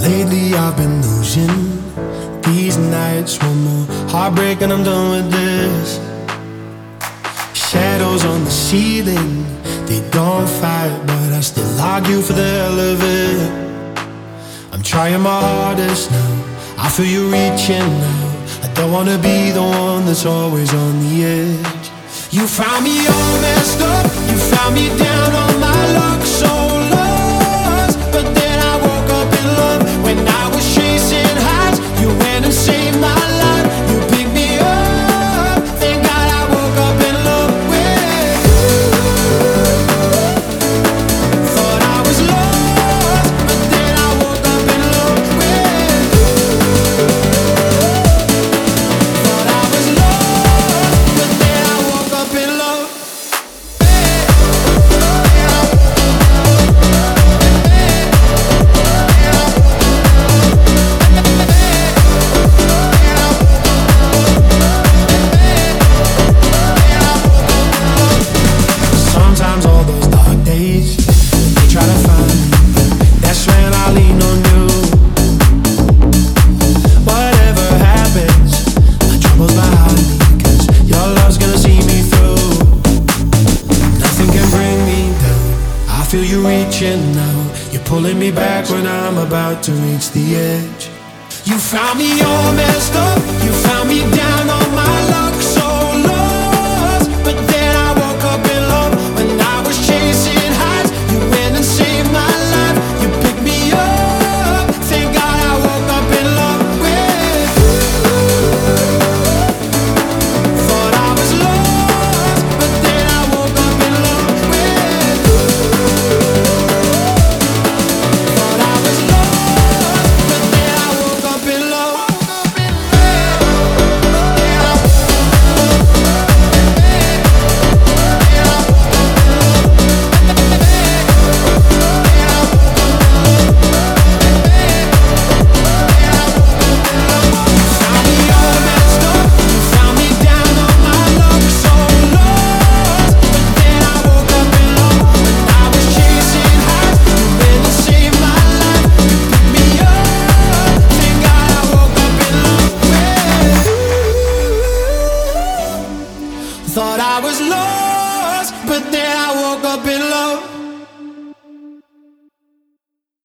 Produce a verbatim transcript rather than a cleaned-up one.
Lately I've been losing these nights. One more heartbreak and I'm done with this. Shadows on the ceiling, they don't fight, but I still argue for the hell of it. I'm trying my hardest now, I feel you reaching now. I don't wanna be the one that's always on the edge. You found me all messed up, you found me down on my luck, so lost. But then I woke up in love when I was chasing highs. You went and saved my life, you picked me up. Thank God I woke up in love with you. Thought I was lost, but then I woke up in love with you. Thought I was lost, but then I woke up in love. Sometimes all those dark days, they try to find me, that's when I lean on you. Whatever happens, my troubles behind me, cause your love's gonna see me through. Nothing can bring me down, I feel you reaching now. You're pulling me back when I'm about to reach the edge. You found me all messed up, you found me down on my luck, so